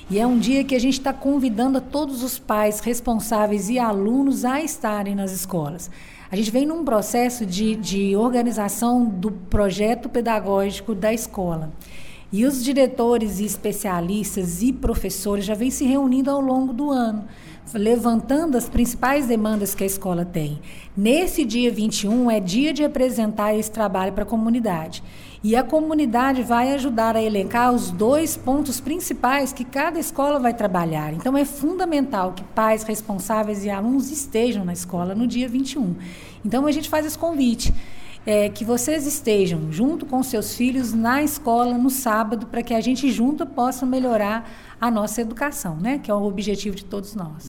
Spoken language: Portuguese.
E é um dia que a gente está convidando a todos os pais responsáveis e alunos a estarem nas escolas. A gente vem num processo de organização do projeto pedagógico da escola. E os diretores e especialistas e professores já vêm se reunindo ao longo do ano, levantando as principais demandas que a escola tem. Nesse dia 21 é dia de apresentar esse trabalho para a comunidade. E a comunidade vai ajudar a elencar os 2 pontos principais que cada escola vai trabalhar. Então é fundamental que pais responsáveis e alunos estejam na escola no dia 21. Então a gente faz esse convite. Que vocês estejam junto com seus filhos na escola no sábado, para que a gente junto possa melhorar a nossa educação, né? Que é o objetivo de todos nós.